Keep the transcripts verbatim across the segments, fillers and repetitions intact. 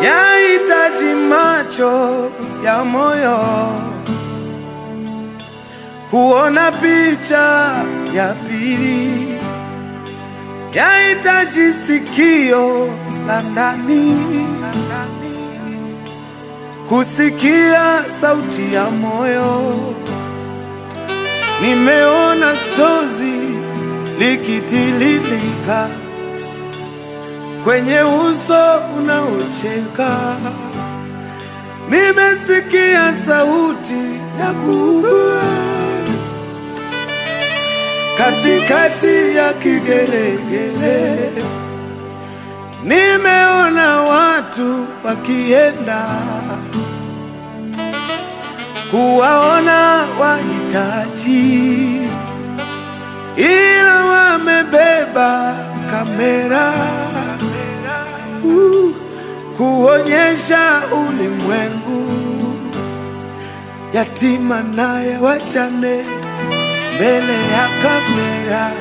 yahitaji macho ya moyo kuona picha ya pili, yahitaji sikio la ndani kusikia sauti ya moyo. Nimeona chozi likitililika kwenye uso unaocheka, nimesikia sauti ya kuugua katikati ya kigelegele, nimeona watu wakienda kuwaona wahitaji, ila wamebeba kamera uh, kuonyesha ulimwengu yatima naye wachane mbele ya kamera,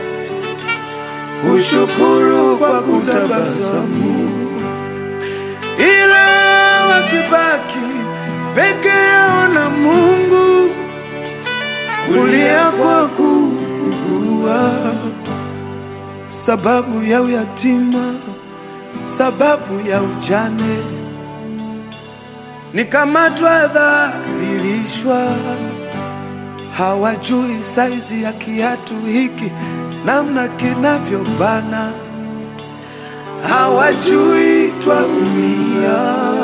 ushukuru kwa kutabasamu, ila wakibaki peke yao na Mungu, kulia kwa kuugua, sababu ya uyatima, sababu ya ujane, nikamatwa dhalilishwa. Hawajui saizi ya kiatu hiki namna kinavyobana, hawajui twaumia.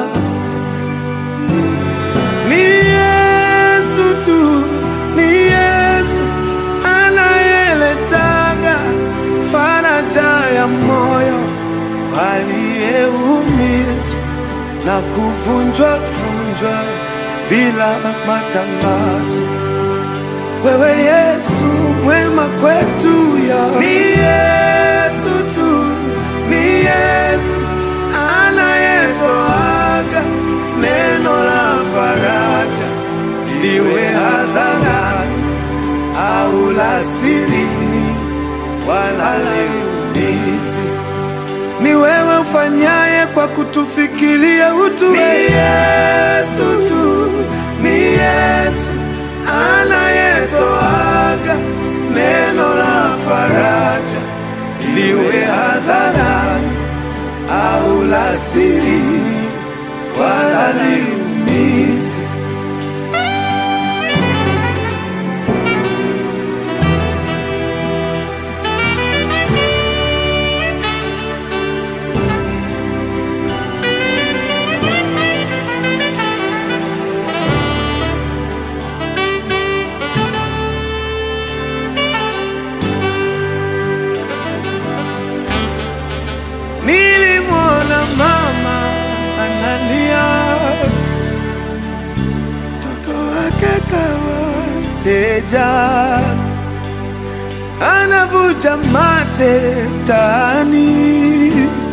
Ni Yesu tu, ni Yesu anayeletaga faraja ya moyo aliyeumizwa na kuvunjwa vunjwa bila matangazo. Wewe Yesu mwema kwetu ya ni Yesu tu, ni Yesu anayetoaga neno la faraja, liwe hadharani au la sirini, wala liumizi. Ni wewe ufanyaye kwa kutufikiria utu. Ni Yesu tu, ni Yesu anayetoaga neno la faraja, liwe hadharani au la sirini, wala liumizi. Nilimwona mama analia, mtoto wake kawateja, anavuja mate mtaani,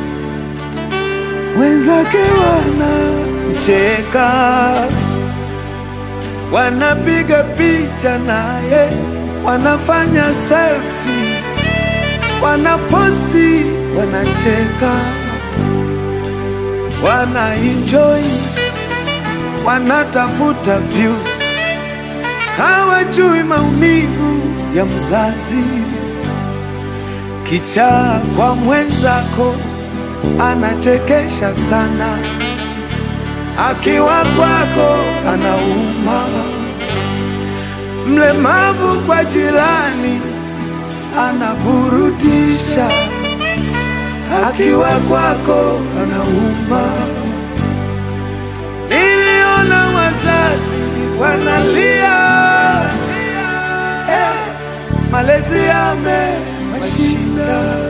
wenzake wanamcheka, wanapiga picha naye, wanafanya selfie, wanaposti, wanacheka, wanaenjoy, wanatafuta views, hawajui maumivu ya mzazi. Kichaa kwa mwenzako anachekesha sana, akiwa kwako anauma. Mlemavu kwa jirani anaburudisha, akiwa kwako anauma. Niliona wazazi wanalia, eh, malezi yamewashinda,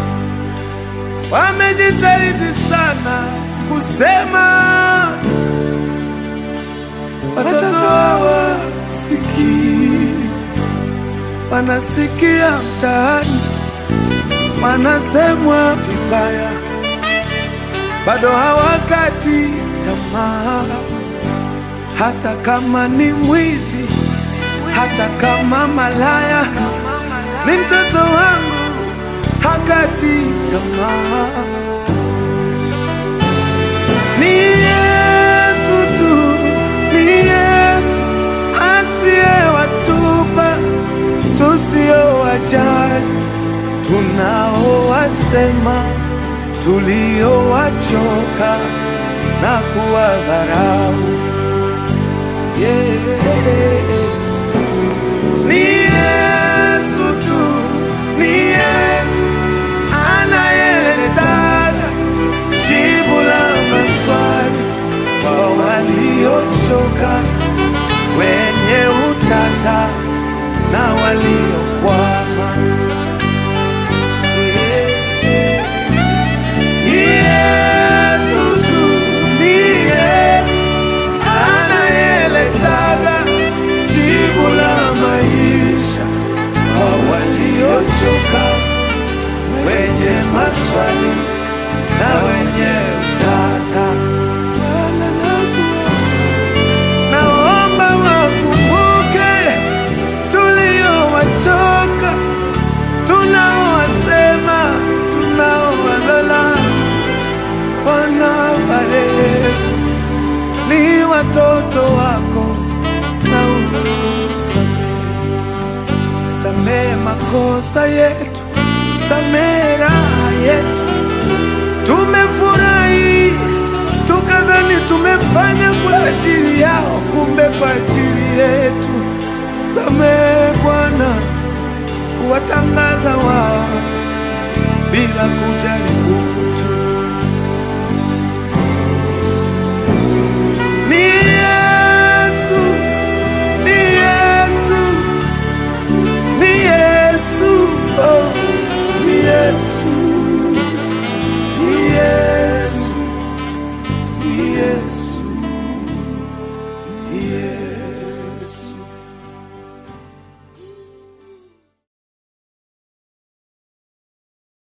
wamejitahidi sana kusema watoto hawasikii, wanasikia mtaani wanasemwa vibaya, bado hawakati tamaa. Hata kama ni mwizi, hata kama malaya, ni mtoto wangu, hakati tamaa. Ni Yesu tu, ni Yesu asiyewatupa tusiowajali, tunaowasema, tuliowachoka na kuwadharau. Yeah. Ni Yesu tu, ni Yesu anayeletaga jibu la maswali kwa waliochoka, wenye utata na waliokwama. Yeah. Ni Yesu tu, ni Yesu anayeletaga jibu la maisha kwa waliochoka, wenye maswali na wenye utata. Bwana naomba wakumbuke tuliowachoka, tunaowasema, tunaowalola. Bwana warehemu, ni watoto wako na utusamehe. Samehe makosa yetu, samehe raha yetu. Tumefurahi tukadhani tumefanya kwa ajili yao, kumbe kwa ajili yetu. Samehe Bwana kuwatangaza wao bila kujali utu. Ni Yesu, ni Yesu, ni Yesu, oh, ni Yesu, ni Yesu, ni Yesu, ni Yesu.